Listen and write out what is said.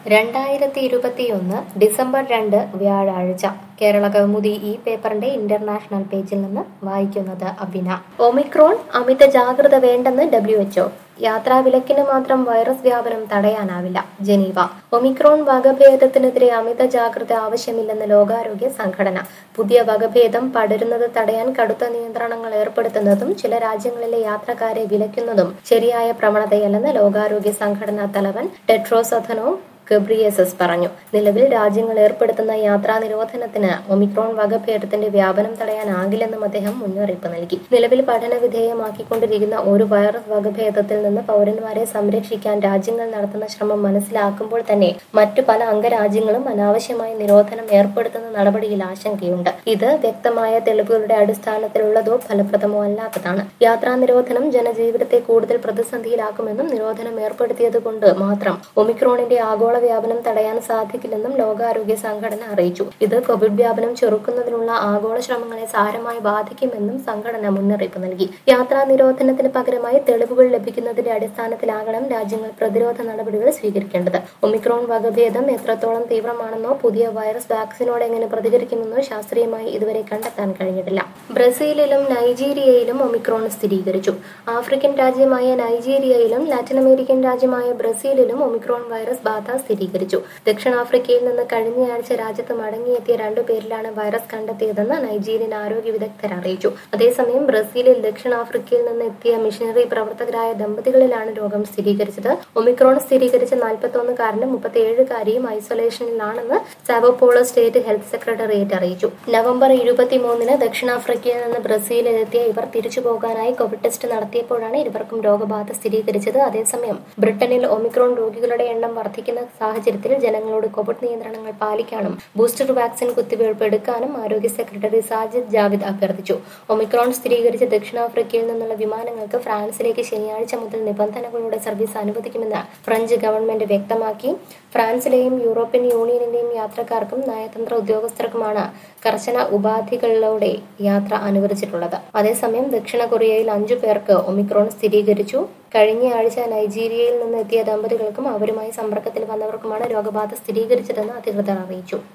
2021 December 2 വ്യാഴാഴ്ച കേരള കൗമുദി ഈ പേപ്പറിന്റെ ഇന്റർനാഷണൽ പേജിൽ നിന്ന് വായിക്കുന്നത് അബിന. ഒമിക്രോൺ അമിത ജാഗ്രത വേണ്ടെന്ന് WHO. യാത്രാവിലക്കിന് മാത്രം വൈറസ് വ്യാപനം തടയാനാവില്ല. ജനീവ. ഒമിക്രോൺ വകഭേദത്തിനെതിരെ അമിത ജാഗ്രത ആവശ്യമില്ലെന്ന് ലോകാരോഗ്യ സംഘടന. പുതിയ വകഭേദം പടരുന്നത് തടയാൻ കടുത്ത നിയന്ത്രണങ്ങൾ ഏർപ്പെടുത്തുന്നതും ചില രാജ്യങ്ങളിലെ യാത്രക്കാരെ വിലക്കുന്നതും ശരിയായ പ്രവണതയല്ലെന്ന് ലോകാരോഗ്യ സംഘടനാ തലവൻ ടെഡ്രോസ് അഥനോം ഗബ്രിയേസസ് പറഞ്ഞു. നിലവിൽ രാജ്യങ്ങൾ ഏർപ്പെടുത്തുന്ന യാത്രാ നിരോധനത്തിന് ഒമിക്രോൺ വകഭേദത്തിന്റെ വ്യാപനം തടയാനാകില്ലെന്നും അദ്ദേഹം മുന്നറിയിപ്പ് നൽകി. നിലവിൽ പഠന വിധേയമാക്കിക്കൊണ്ടിരിക്കുന്ന ഒരു വൈറസ് വകഭേദത്തിൽ നിന്ന് പൗരന്മാരെ സംരക്ഷിക്കാൻ രാജ്യങ്ങൾ നടത്തുന്ന ശ്രമം മനസ്സിലാക്കുമ്പോൾ തന്നെ മറ്റു പല അംഗരാജ്യങ്ങളും അനാവശ്യമായ നിരോധനം ഏർപ്പെടുത്തുന്ന നടപടിയിൽ ആശങ്കയുണ്ട്. ഇത് വ്യക്തമായ തെളിവുകളുടെ അടിസ്ഥാനത്തിലുള്ളതോ ഫലപ്രദമോ അല്ലാത്തതാണ്. യാത്രാ നിരോധനം ജനജീവിതത്തെ കൂടുതൽ പ്രതിസന്ധിയിലാക്കുമെന്നും നിരോധനം ഏർപ്പെടുത്തിയതുകൊണ്ട് മാത്രം ഒമിക്രോണിന്റെ ആഗോള വ്യാപനം തടയാൻ സാധിക്കില്ലെന്നും ലോകാരോഗ്യ സംഘടന അറിയിച്ചു. ഇത് കോവിഡ് വ്യാപനം ചെറുക്കുന്നതിനുള്ള ആഗോള ശ്രമങ്ങളെ സാരമായി ബാധിക്കുമെന്നും സംഘടന മുന്നറിയിപ്പ് നൽകി. യാത്രാ നിരോധനത്തിന് പകരമായി തെളിവുകൾ ലഭിക്കുന്നതിന്റെ അടിസ്ഥാനത്തിലാകണം രാജ്യങ്ങൾ പ്രതിരോധ നടപടികൾ സ്വീകരിക്കേണ്ടത്. ഒമിക്രോൺ വകഭേദം എത്രത്തോളം തീവ്രമാണെന്നോ പുതിയ വൈറസ് വാക്സിനോട് എങ്ങനെ പ്രതികരിക്കുമെന്നോ ശാസ്ത്രീയമായി ഇതുവരെ കണ്ടെത്താൻ കഴിഞ്ഞിട്ടില്ല. ബ്രസീലിലും നൈജീരിയയിലും ഒമിക്രോൺ സ്ഥിരീകരിച്ചു. ആഫ്രിക്കൻ രാജ്യമായ നൈജീരിയയിലും ലാറ്റിൻ അമേരിക്കൻ രാജ്യമായ ബ്രസീലിലും ഒമിക്രോൺ വൈറസ് ബാധ സ്ഥിരീകരിച്ചു. ദക്ഷിണാഫ്രിക്കയിൽ നിന്ന് കഴിഞ്ഞയാഴ്ച രാജ്യത്ത് മടങ്ങിയെത്തിയ 2 പേരിലാണ് വൈറസ് കണ്ടെത്തിയതെന്ന് നൈജീരിയൻ ആരോഗ്യ വിദഗ്ധർ അറിയിച്ചു. അതേസമയം ബ്രസീലിൽ ദക്ഷിണാഫ്രിക്കയിൽ നിന്ന് എത്തിയ മിഷനറി പ്രവർത്തകരായ ദമ്പതികളിലാണ് രോഗം സ്ഥിരീകരിച്ചത്. ഒമിക്രോൺ സ്ഥിരീകരിച്ച 41-കാരനും 37-കാരിയും ഐസൊലേഷനിലാണെന്ന് സാവോപോളോ സ്റ്റേറ്റ് ഹെൽത്ത് സെക്രട്ടേറിയറ്റ് അറിയിച്ചു. നവംബർ 23-ന് ദക്ഷിണാഫ്രിക്കയിൽ നിന്ന് ബ്രസീലിലെത്തിയ ഇവർ തിരിച്ചു പോകാനായി കോവിഡ് ടെസ്റ്റ് നടത്തിയപ്പോഴാണ് ഇരുവർക്കും രോഗബാധ സ്ഥിരീകരിച്ചത്. അതേസമയം ബ്രിട്ടനിൽ ഒമിക്രോൺ രോഗികളുടെ എണ്ണം വർദ്ധിക്കുന്ന സാഹചര്യത്തിൽ ജനങ്ങളോട് കോവിഡ് നിയന്ത്രണങ്ങൾ പാലിക്കാനും ബൂസ്റ്റർ വാക്സിൻ കുത്തിവയ്പ് എടുക്കാനും ആരോഗ്യ സെക്രട്ടറി സാജിദ് ജാവിദ് അഭ്യർത്ഥിച്ചു. ഒമിക്രോൺ സ്ഥിരീകരിച്ച ദക്ഷിണാഫ്രിക്കയിൽ നിന്നുള്ള വിമാനങ്ങൾക്ക് ഫ്രാൻസിലേക്ക് ശനിയാഴ്ച മുതൽ നിബന്ധനകളോടെ സർവീസ് അനുവദിക്കുമെന്ന് ഫ്രഞ്ച് ഗവൺമെന്റ് വ്യക്തമാക്കി. ഫ്രാൻസിലെയും യൂറോപ്യൻ യൂണിയനിലെയും യാത്രക്കാർക്കും നയതന്ത്ര ഉദ്യോഗസ്ഥർക്കുമാണ് കർശന ഉപാധികളോടെ യാത്ര അനുവദിച്ചിട്ടുള്ളത്. അതേസമയം ദക്ഷിണ കൊറിയയിൽ 5 പേർക്ക് ഒമിക്രോൺ സ്ഥിരീകരിച്ചു. കഴിഞ്ഞയാഴ്ച നൈജീരിയയിൽ നിന്ന് എത്തിയ ദമ്പതികൾക്കും അവരുമായി സമ്പർക്കത്തിൽ വന്നവർക്കുമാണ് രോഗബാധ സ്ഥിരീകരിച്ചതെന്ന് അധികൃതർ അറിയിച്ചു.